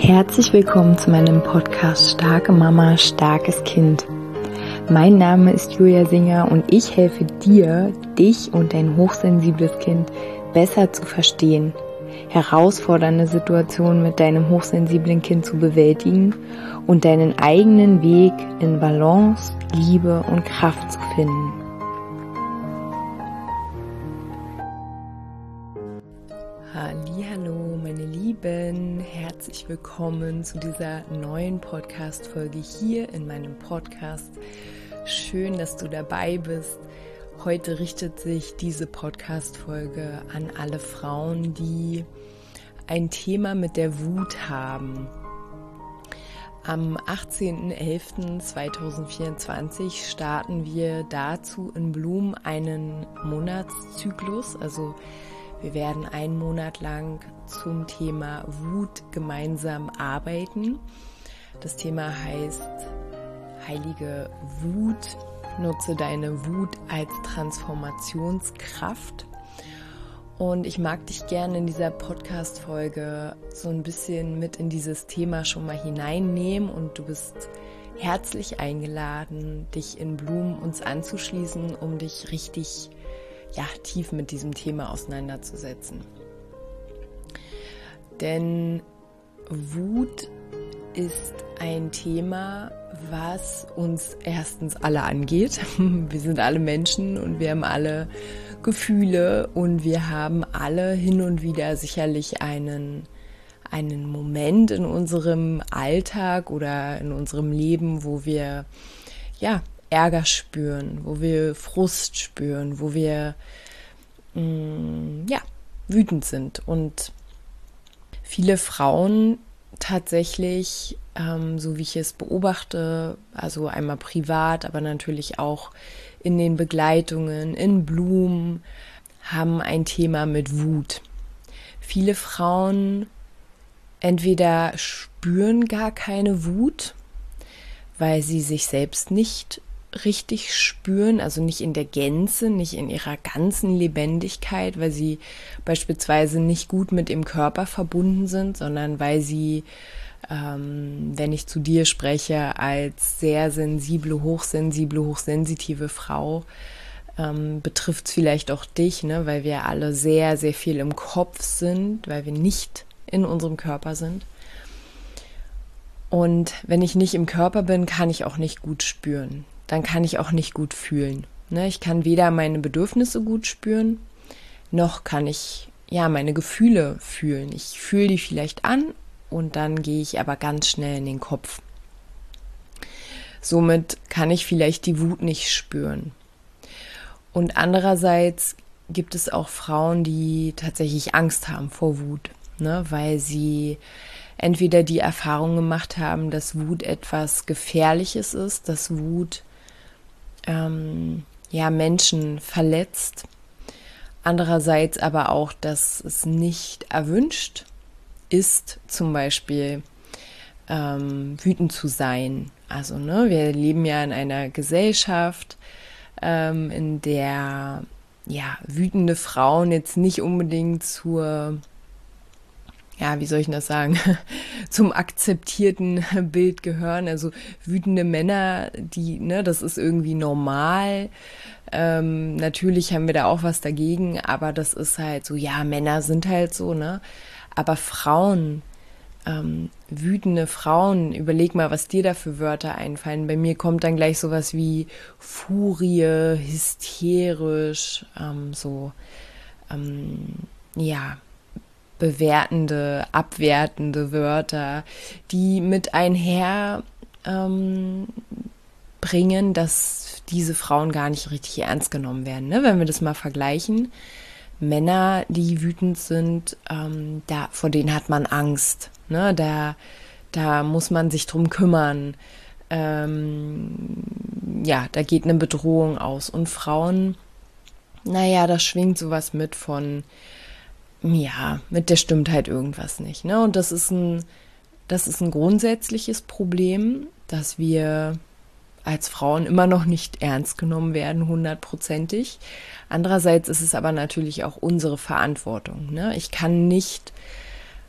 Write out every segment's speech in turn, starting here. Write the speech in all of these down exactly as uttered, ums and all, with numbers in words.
Herzlich willkommen zu meinem Podcast Starke Mama, starkes Kind. Mein Name ist Julia Singer und ich helfe dir, dich und dein hochsensibles Kind besser zu verstehen, herausfordernde Situationen mit deinem hochsensiblen Kind zu bewältigen und deinen eigenen Weg in Balance, Liebe und Kraft zu finden. Hallihallo, meine Lieben, herzlich willkommen zu dieser neuen Podcast-Folge hier in meinem Podcast. Schön, dass du dabei bist. Heute richtet sich diese Podcast-Folge an alle Frauen, die ein Thema mit der Wut haben. Am achtzehnten elften zweitausendvierundzwanzig starten wir dazu in Bloom einen Monatszyklus, also wir werden einen Monat lang zum Thema Wut gemeinsam arbeiten. Das Thema heißt Heilige Wut. Nutze deine Wut als Transformationskraft. Und ich mag dich gerne in dieser Podcast-Folge so ein bisschen mit in dieses Thema schon mal hineinnehmen. Und du bist herzlich eingeladen, dich in Bloom uns anzuschließen, um dich richtig ja, tief mit diesem Thema auseinanderzusetzen. Denn Wut ist ein Thema, was uns erstens alle angeht. Wir sind alle Menschen und wir haben alle Gefühle und wir haben alle hin und wieder sicherlich einen, einen Moment in unserem Alltag oder in unserem Leben, wo wir ja Ärger spüren, wo wir Frust spüren, wo wir mh, ja, wütend sind. Und viele Frauen tatsächlich, ähm, so wie ich es beobachte, also einmal privat, aber natürlich auch in den Begleitungen, in Bloom, haben ein Thema mit Wut. Viele Frauen entweder spüren gar keine Wut, weil sie sich selbst nicht richtig spüren, also nicht in der Gänze, nicht in ihrer ganzen Lebendigkeit, weil sie beispielsweise nicht gut mit dem Körper verbunden sind, sondern weil sie, ähm, wenn ich zu dir spreche, als sehr sensible, hochsensible, hochsensitive Frau, ähm, betrifft es vielleicht auch dich, ne, weil wir alle sehr, sehr viel im Kopf sind, weil wir nicht in unserem Körper sind. Und wenn ich nicht im Körper bin, kann ich auch nicht gut spüren. Dann kann ich auch nicht gut fühlen. Ne? Ich kann weder meine Bedürfnisse gut spüren, noch kann ich ja meine Gefühle fühlen. Ich fühle die vielleicht an und dann gehe ich aber ganz schnell in den Kopf. Somit kann ich vielleicht die Wut nicht spüren. Und andererseits gibt es auch Frauen, die tatsächlich Angst haben vor Wut, ne? Weil sie entweder die Erfahrung gemacht haben, dass Wut etwas Gefährliches ist, dass Wut ähm, ja, Menschen verletzt. Andererseits aber auch, dass es nicht erwünscht ist, zum Beispiel ähm, wütend zu sein. Also ne, wir leben ja in einer Gesellschaft, ähm, in der ja, wütende Frauen jetzt nicht unbedingt zur ja, wie soll ich das sagen, zum akzeptierten Bild gehören. Also wütende Männer, die, ne, das ist irgendwie normal. Ähm, natürlich haben wir da auch was dagegen, aber das ist halt so, ja, Männer sind halt so, ne. Aber Frauen, ähm, wütende Frauen, überleg mal, was dir da für Wörter einfallen. Bei mir kommt dann gleich sowas wie Furie, hysterisch, ähm, so, ähm, ja, bewertende, abwertende Wörter, die mit einher ähm, bringen, dass diese Frauen gar nicht richtig ernst genommen werden. Ne? Wenn wir das mal vergleichen, Männer, die wütend sind, ähm, da, vor denen hat man Angst. Ne? Da, da muss man sich drum kümmern. Ähm, ja, da geht eine Bedrohung aus. Und Frauen, naja, da schwingt sowas mit von ja, mit der stimmt halt irgendwas nicht, ne? Und das ist ein, das ist ein grundsätzliches Problem, dass wir als Frauen immer noch nicht ernst genommen werden, hundertprozentig. Andererseits ist es aber natürlich auch unsere Verantwortung, ne? Ich kann nicht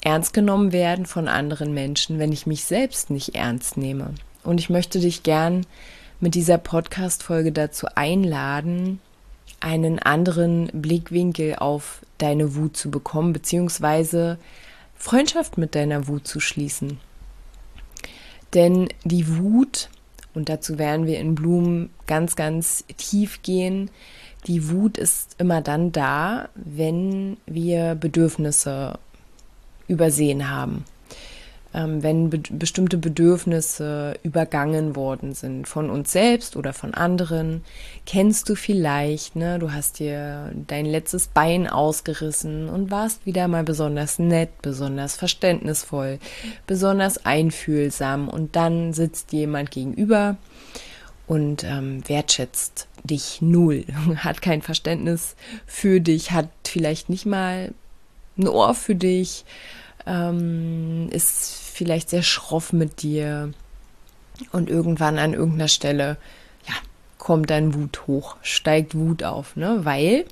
ernst genommen werden von anderen Menschen, wenn ich mich selbst nicht ernst nehme. Und ich möchte dich gern mit dieser Podcast-Folge dazu einladen, einen anderen Blickwinkel auf deine Wut zu bekommen, beziehungsweise Freundschaft mit deiner Wut zu schließen. Denn die Wut, und dazu werden wir in Bloom ganz, ganz tief gehen, die Wut ist immer dann da, wenn wir Bedürfnisse übersehen haben. Ähm, wenn be- bestimmte Bedürfnisse übergangen worden sind von uns selbst oder von anderen, kennst du vielleicht, ne? Du hast dir dein letztes Bein ausgerissen und warst wieder mal besonders nett, besonders verständnisvoll, besonders einfühlsam und dann sitzt jemand gegenüber und ähm, wertschätzt dich null, hat kein Verständnis für dich, hat vielleicht nicht mal ein Ohr für dich, ähm, ist vielleicht sehr schroff mit dir und irgendwann an irgendeiner Stelle, ja, kommt dann Wut hoch, steigt Wut auf, ne, weil,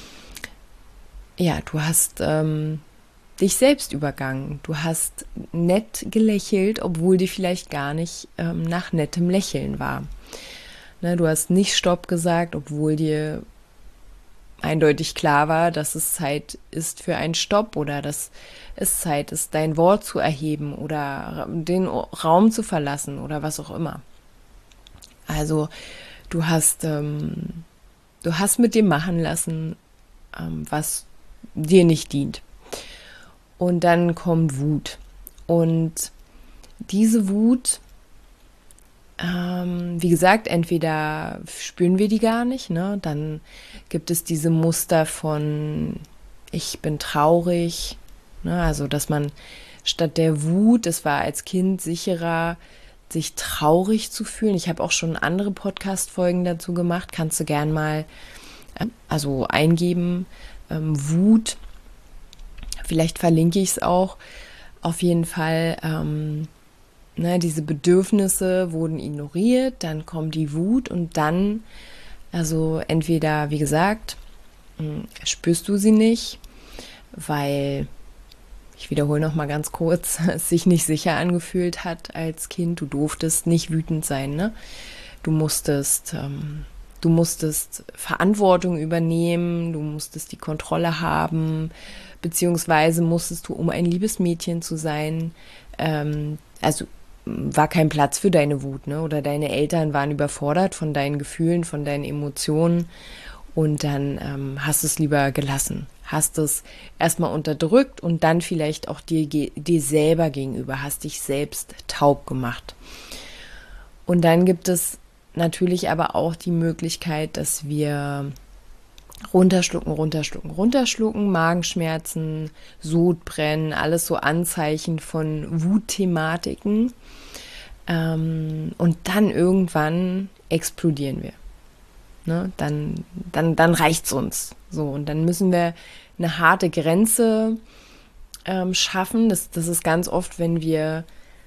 ja, du hast ähm, dich selbst übergangen, du hast nett gelächelt, obwohl dir vielleicht gar nicht ähm, nach nettem Lächeln war. Ne, du hast nicht Stopp gesagt, obwohl dir eindeutig klar war, dass es Zeit ist für einen Stopp oder dass es Zeit ist, dein Wort zu erheben oder den Raum zu verlassen oder was auch immer. Also du hast, ähm, du hast mit dem machen lassen, ähm, was dir nicht dient. Und dann kommt Wut. Und diese Wut, Ähm, wie gesagt, entweder spüren wir die gar nicht, ne? Dann gibt es diese Muster von ich bin traurig, ne? Also dass man statt der Wut, es war als Kind sicherer, sich traurig zu fühlen. Ich habe auch schon andere Podcast-Folgen dazu gemacht, kannst du gern mal äh, also eingeben, ähm, Wut, vielleicht verlinke ich es auch, auf jeden Fall. ähm, Ne, diese Bedürfnisse wurden ignoriert, dann kommt die Wut und dann, also entweder, wie gesagt, spürst du sie nicht, weil, ich wiederhole noch mal ganz kurz, es sich nicht sicher angefühlt hat als Kind. Du durftest nicht wütend sein, ne? Du musstest, ähm, du musstest Verantwortung übernehmen, du musstest die Kontrolle haben, beziehungsweise musstest du, um ein liebes Mädchen zu sein, ähm, also war kein Platz für deine Wut, ne? Oder deine Eltern waren überfordert von deinen Gefühlen, von deinen Emotionen und dann ähm, hast du es lieber gelassen, hast es erstmal unterdrückt und dann vielleicht auch dir, dir selber gegenüber, hast dich selbst taub gemacht. Und dann gibt es natürlich aber auch die Möglichkeit, dass wir runterschlucken, runterschlucken, runterschlucken, Magenschmerzen, Sodbrennen, alles so Anzeichen von Wutthematiken. Ähm, und dann irgendwann explodieren wir. Ne? Dann, dann, dann reicht's uns. So, und dann müssen wir eine harte Grenze ähm, schaffen. Das, das ist ganz oft, wenn wir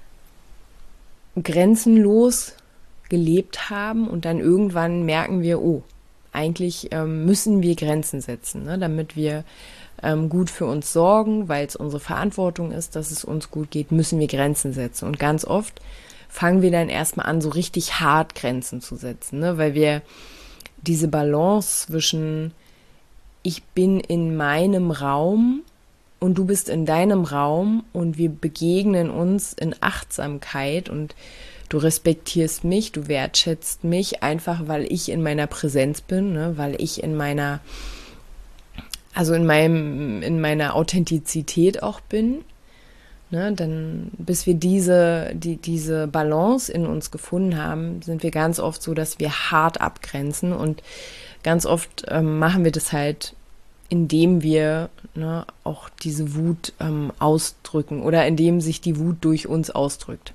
grenzenlos gelebt haben und dann irgendwann merken wir, oh, eigentlich ähm, müssen wir Grenzen setzen, ne, damit wir ähm, gut für uns sorgen, weil es unsere Verantwortung ist, dass es uns gut geht, müssen wir Grenzen setzen. Und ganz oft fangen wir dann erstmal an, so richtig hart Grenzen zu setzen, ne, weil wir diese Balance zwischen ich bin in meinem Raum und du bist in deinem Raum und wir begegnen uns in Achtsamkeit und du respektierst mich, du wertschätzt mich, einfach weil ich in meiner Präsenz bin, ne, weil ich in meiner, also in meinem, in meiner Authentizität auch bin. Ne, dann, bis wir diese, die, diese Balance in uns gefunden haben, sind wir ganz oft so, dass wir hart abgrenzen und ganz oft ähm, machen wir das halt, indem wir ne, auch diese Wut ähm, ausdrücken oder indem sich die Wut durch uns ausdrückt.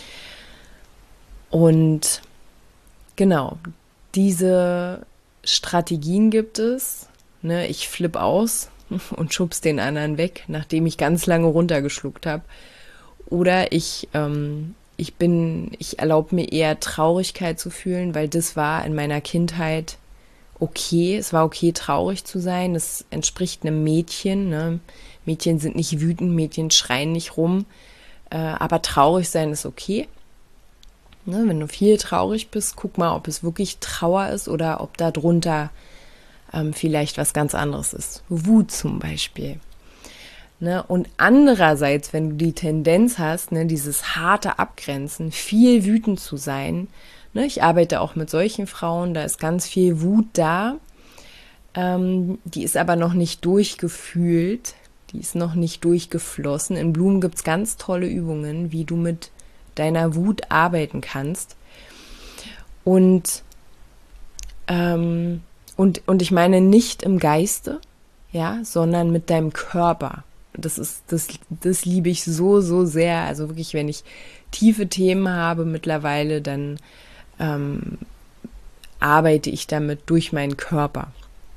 Und genau, diese Strategien gibt es. Ne, ich flippe aus und schubs den anderen weg, nachdem ich ganz lange runtergeschluckt habe. Oder ich, ähm, ich bin, ich erlaube mir eher Traurigkeit zu fühlen, weil das war in meiner Kindheit okay, es war okay, traurig zu sein, das entspricht einem Mädchen, ne? Mädchen sind nicht wütend, Mädchen schreien nicht rum, äh, aber traurig sein ist okay. Ne? Wenn du viel traurig bist, guck mal, ob es wirklich Trauer ist oder ob da drunter ähm, vielleicht was ganz anderes ist. Wut zum Beispiel. Ne? Und andererseits, wenn du die Tendenz hast, ne, dieses harte Abgrenzen, viel wütend zu sein, ne, ich arbeite auch mit solchen Frauen, da ist ganz viel Wut da, ähm, die ist aber noch nicht durchgefühlt, die ist noch nicht durchgeflossen. In Blumen gibt es ganz tolle Übungen, wie du mit deiner Wut arbeiten kannst. Und, ähm, und, und ich meine nicht im Geiste, ja, sondern mit deinem Körper. Das ist, das, das liebe ich so, so sehr. Also wirklich, wenn ich tiefe Themen habe mittlerweile, dann ähm, arbeite ich damit durch meinen Körper.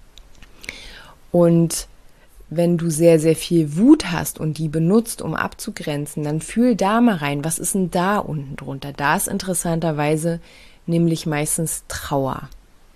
Und wenn du sehr, sehr viel Wut hast und die benutzt, um abzugrenzen, dann fühl da mal rein, was ist denn da unten drunter? Da ist interessanterweise nämlich meistens Trauer.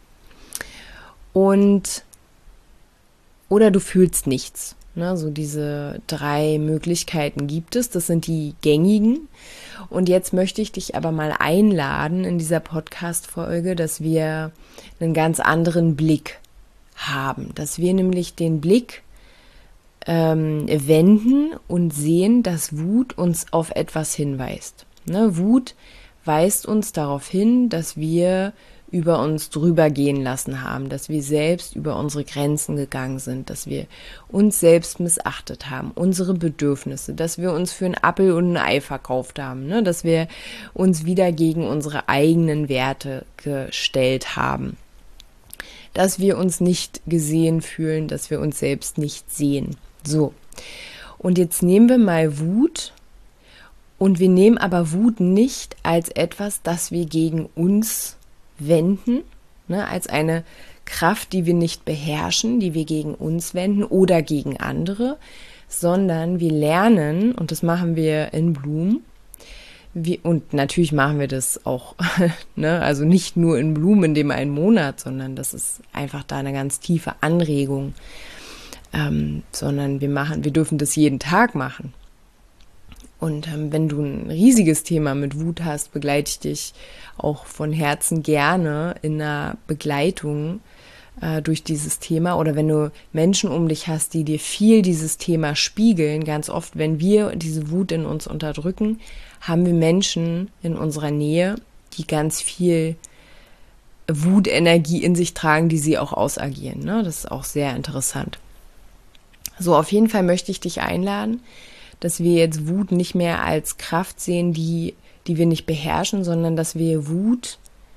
Und, oder du fühlst nichts. Ne, so diese drei Möglichkeiten gibt es, das sind die gängigen. Und jetzt möchte ich dich aber mal einladen in dieser Podcast-Folge, dass wir einen ganz anderen Blick haben. Dass wir nämlich den Blick ähm, wenden und sehen, dass Wut uns auf etwas hinweist. Ne, Wut weist uns darauf hin, dass wir über uns drüber gehen lassen haben, dass wir selbst über unsere Grenzen gegangen sind, dass wir uns selbst missachtet haben, unsere Bedürfnisse, dass wir uns für einen Appel und ein Ei verkauft haben, ne? Dass wir uns wieder gegen unsere eigenen Werte gestellt haben, dass wir uns nicht gesehen fühlen, dass wir uns selbst nicht sehen. So, und jetzt nehmen wir mal Wut und wir nehmen aber Wut nicht als etwas, das wir gegen uns wenden, ne, als eine Kraft, die wir nicht beherrschen, die wir gegen uns wenden oder gegen andere, sondern wir lernen, und das machen wir in Blumen, wie, und natürlich machen wir das auch, ne, also nicht nur in Blumen in dem einen Monat, sondern das ist einfach da eine ganz tiefe Anregung, ähm, sondern wir machen, wir dürfen das jeden Tag machen. Und ähm, wenn du ein riesiges Thema mit Wut hast, begleite ich dich auch von Herzen gerne in einer Begleitung äh, durch dieses Thema. Oder wenn du Menschen um dich hast, die dir viel dieses Thema spiegeln, ganz oft, wenn wir diese Wut in uns unterdrücken, haben wir Menschen in unserer Nähe, die ganz viel Wutenergie in sich tragen, die sie auch ausagieren. Ne? Das ist auch sehr interessant. So, auf jeden Fall möchte ich dich einladen, dass wir jetzt Wut nicht mehr als Kraft sehen, die, die wir nicht beherrschen, sondern dass wir Wut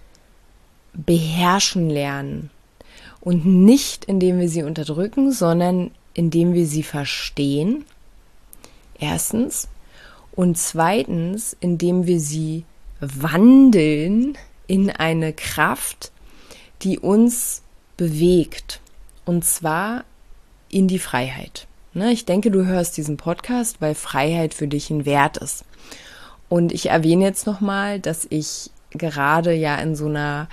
beherrschen lernen. Und nicht, indem wir sie unterdrücken, sondern indem wir sie verstehen. Erstens. Und zweitens, indem wir sie wandeln in eine Kraft, die uns bewegt. Und zwar in die Freiheit. Ich denke, du hörst diesen Podcast, weil Freiheit für dich ein Wert ist. Und ich erwähne jetzt nochmal, dass ich gerade ja in so einer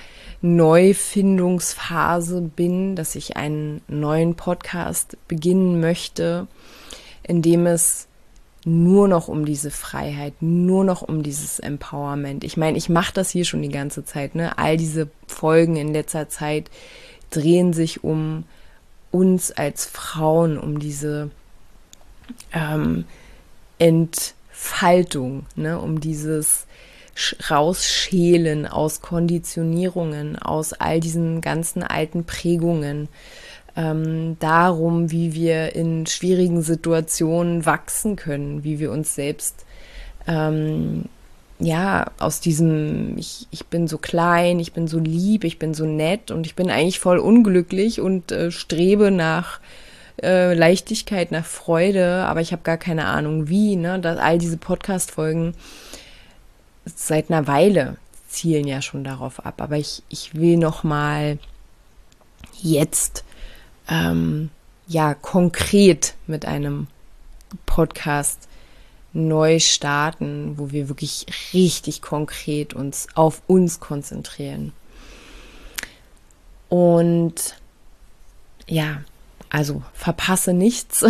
Neufindungsphase bin, dass ich einen neuen Podcast beginnen möchte, in dem es nur noch um diese Freiheit, nur noch um dieses Empowerment. Ich meine, ich mache das hier schon die ganze Zeit, ne? All diese Folgen in letzter Zeit drehen sich um uns als Frauen, um diese ähm, Entfaltung, ne, um dieses Rausschälen aus Konditionierungen, aus all diesen ganzen alten Prägungen, ähm, darum, wie wir in schwierigen Situationen wachsen können, wie wir uns selbst ähm, ja, aus diesem, ich, ich bin so klein, ich bin so lieb, ich bin so nett und ich bin eigentlich voll unglücklich und äh, strebe nach äh, Leichtigkeit, nach Freude, aber ich habe gar keine Ahnung wie, ne, dass all diese Podcast-Folgen seit einer Weile zielen ja schon darauf ab, aber ich, ich will noch mal jetzt ähm, ja konkret mit einem Podcast neu starten, wo wir wirklich richtig konkret uns auf uns konzentrieren. Und ja, also verpasse nichts.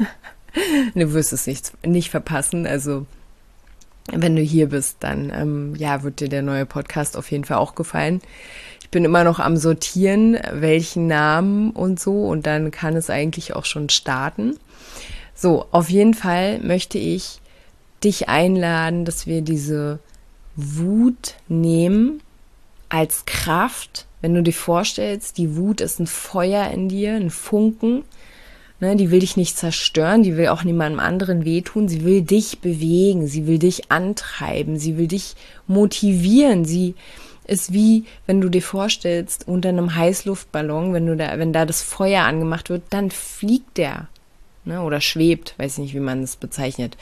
Du wirst es nicht, nicht verpassen. Also wenn du hier bist, dann ähm, ja, wird dir der neue Podcast auf jeden Fall auch gefallen. Ich bin immer noch am Sortieren, welchen Namen und so, und dann kann es eigentlich auch schon starten. So, auf jeden Fall möchte ich dich einladen, dass wir diese Wut nehmen als Kraft. Wenn du dir vorstellst, die Wut ist ein Feuer in dir, ein Funken. Ne, die will dich nicht zerstören, die will auch niemandem anderen wehtun, sie will dich bewegen, sie will dich antreiben, sie will dich motivieren. Sie ist wie, wenn du dir vorstellst, unter einem Heißluftballon, wenn du da, wenn da das Feuer angemacht wird, dann fliegt der, ne, oder schwebt, weiß nicht, wie man es bezeichnet.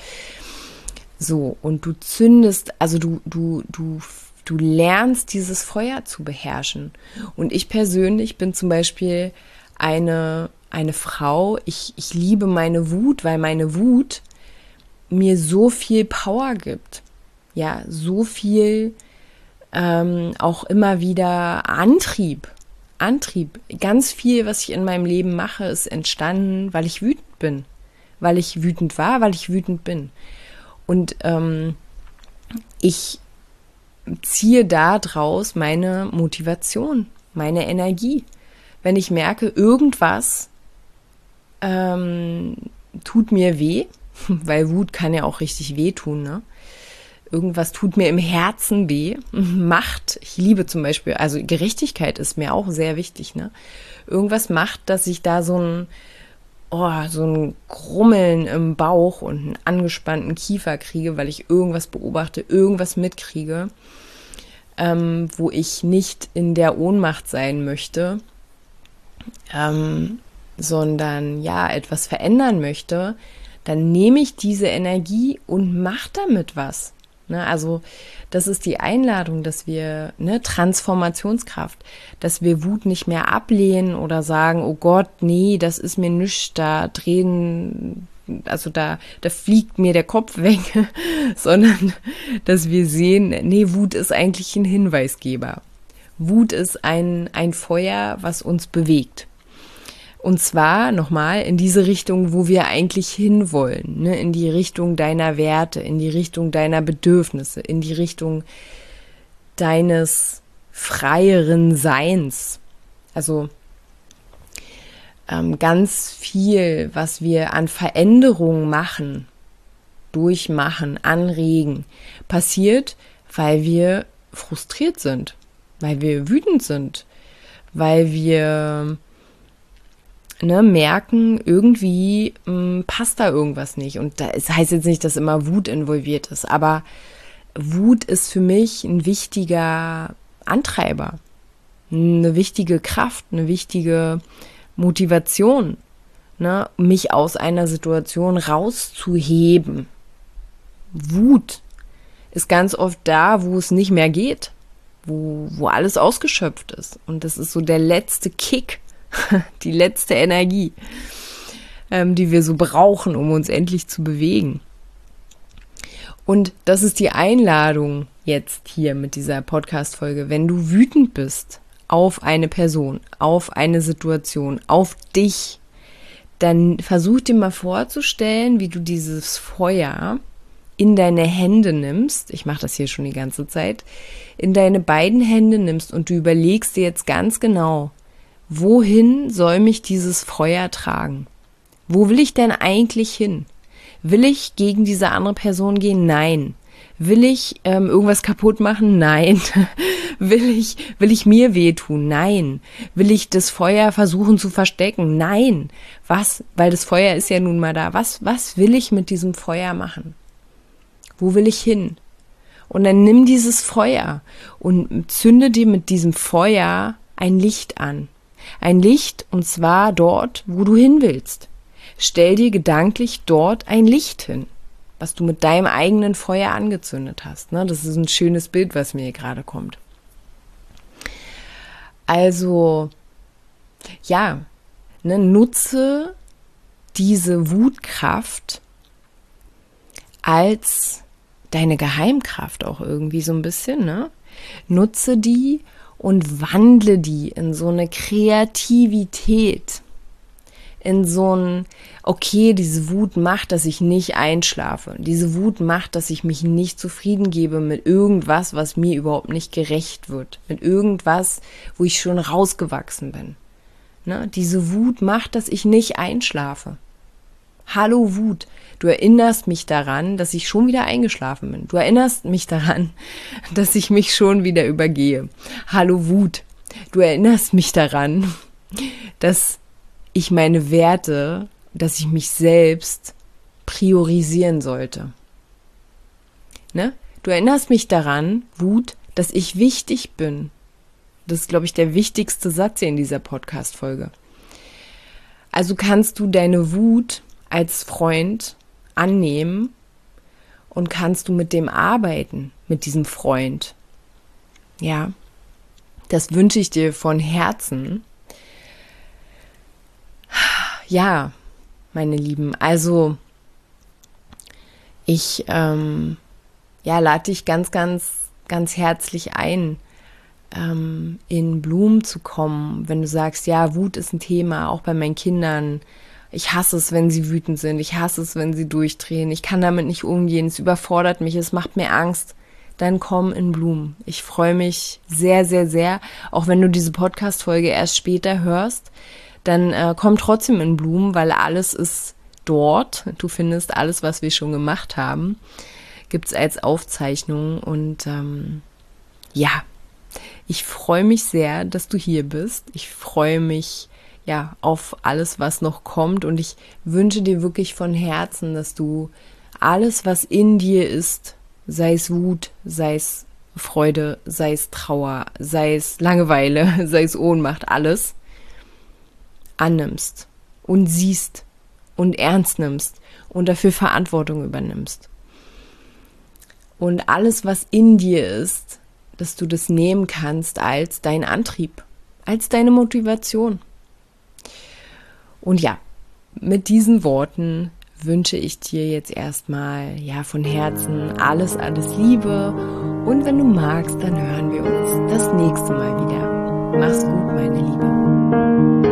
So, und du zündest, also du, du, du, du lernst dieses Feuer zu beherrschen. Und ich persönlich bin zum Beispiel eine Eine Frau, ich, ich liebe meine Wut, weil meine Wut mir so viel Power gibt. Ja, so viel ähm, auch immer wieder Antrieb. Antrieb. Ganz viel, was ich in meinem Leben mache, ist entstanden, weil ich wütend bin. Weil ich wütend war, weil ich wütend bin. Und ähm, ich ziehe daraus meine Motivation, meine Energie. Wenn ich merke, irgendwas ähm, tut mir weh, weil Wut kann ja auch richtig wehtun, ne? Irgendwas tut mir im Herzen weh, Macht, ich liebe zum Beispiel, also Gerechtigkeit ist mir auch sehr wichtig, ne? Irgendwas macht, dass ich da so ein, oh, so ein Grummeln im Bauch und einen angespannten Kiefer kriege, weil ich irgendwas beobachte, irgendwas mitkriege, ähm, wo ich nicht in der Ohnmacht sein möchte, ähm, sondern ja, etwas verändern möchte, dann nehme ich diese Energie und mache damit was. Ne, also das ist die Einladung, dass wir, ne, Transformationskraft, dass wir Wut nicht mehr ablehnen oder sagen, oh Gott, nee, das ist mir nichts, da drehen, also da, da fliegt mir der Kopf weg, sondern dass wir sehen, nee, Wut ist eigentlich ein Hinweisgeber. Wut ist ein, ein Feuer, was uns bewegt. Und zwar nochmal in diese Richtung, wo wir eigentlich hinwollen, ne? In die Richtung deiner Werte, in die Richtung deiner Bedürfnisse, in die Richtung deines freieren Seins. Also ähm, ganz viel, was wir an Veränderungen machen, durchmachen, anregen, passiert, weil wir frustriert sind, weil wir wütend sind, weil wir Ne, merken, irgendwie mh, passt da irgendwas nicht. Und das heißt jetzt nicht, dass immer Wut involviert ist, aber Wut ist für mich ein wichtiger Antreiber, eine wichtige Kraft, eine wichtige Motivation, ne, mich aus einer Situation rauszuheben. Wut ist ganz oft da, wo es nicht mehr geht, wo, wo alles ausgeschöpft ist. Und das ist so der letzte Kick, die letzte Energie, ähm, die wir so brauchen, um uns endlich zu bewegen. Und das ist die Einladung jetzt hier mit dieser Podcast-Folge. Wenn du wütend bist auf eine Person, auf eine Situation, auf dich, dann versuch dir mal vorzustellen, wie du dieses Feuer in deine Hände nimmst, ich mache das hier schon die ganze Zeit, in deine beiden Hände nimmst und du überlegst dir jetzt ganz genau, wohin soll mich dieses Feuer tragen? Wo will ich denn eigentlich hin? Will ich gegen diese andere Person gehen? Nein. Will ich ähm, irgendwas kaputt machen? Nein. will ich, will ich mir wehtun? Nein. Will ich das Feuer versuchen zu verstecken? Nein. Was? Weil das Feuer ist ja nun mal da. Was, was will ich mit diesem Feuer machen? Wo will ich hin? Und dann nimm dieses Feuer und zünde dir mit diesem Feuer ein Licht an. Ein Licht, und zwar dort, wo du hin willst. Stell dir gedanklich dort ein Licht hin, was du mit deinem eigenen Feuer angezündet hast. Ne? Das ist ein schönes Bild, was mir hier gerade kommt. Also, ja, ne, nutze diese Wutkraft als deine Geheimkraft auch irgendwie so ein bisschen. Ne? Nutze die, und wandle die in so eine Kreativität, in so ein, okay, diese Wut macht, dass ich nicht einschlafe. Diese Wut macht, dass ich mich nicht zufrieden gebe mit irgendwas, was mir überhaupt nicht gerecht wird. Mit irgendwas, wo ich schon rausgewachsen bin. Ne? Diese Wut macht, dass ich nicht einschlafe. Hallo Wut, du erinnerst mich daran, dass ich schon wieder eingeschlafen bin. Du erinnerst mich daran, dass ich mich schon wieder übergehe. Hallo Wut, du erinnerst mich daran, dass ich meine Werte, dass ich mich selbst priorisieren sollte. Ne? Du erinnerst mich daran, Wut, dass ich wichtig bin. Das ist, glaube ich, der wichtigste Satz hier in dieser Podcast-Folge. Also kannst du deine Wut als Freund annehmen und kannst du mit dem arbeiten, mit diesem Freund. Ja, das wünsche ich dir von Herzen. Ja, meine Lieben, also ich ähm, ja, lade dich ganz, ganz, ganz herzlich ein, ähm, in Bloom zu kommen, wenn du sagst, ja, Wut ist ein Thema, auch bei meinen Kindern. Ich hasse es, wenn sie wütend sind, ich hasse es, wenn sie durchdrehen, ich kann damit nicht umgehen, es überfordert mich, es macht mir Angst. Dann komm in Bloom. Ich freue mich sehr, sehr, sehr, auch wenn du diese Podcast-Folge erst später hörst, dann äh, komm trotzdem in Bloom, weil alles ist dort. Du findest alles, was wir schon gemacht haben, gibt's als Aufzeichnung. Und ähm, ja, ich freue mich sehr, dass du hier bist. Ich freue mich ja auf alles, was noch kommt. Und ich wünsche dir wirklich von Herzen, dass du alles, was in dir ist, sei es Wut, sei es Freude, sei es Trauer, sei es Langeweile, sei es Ohnmacht, alles annimmst und siehst und ernst nimmst und dafür Verantwortung übernimmst. Und alles, was in dir ist, dass du das nehmen kannst als dein Antrieb, als deine Motivation. Und ja, mit diesen Worten wünsche ich dir jetzt erstmal ja von Herzen alles, alles Liebe. Und wenn du magst, dann hören wir uns das nächste Mal wieder. Mach's gut, meine Liebe.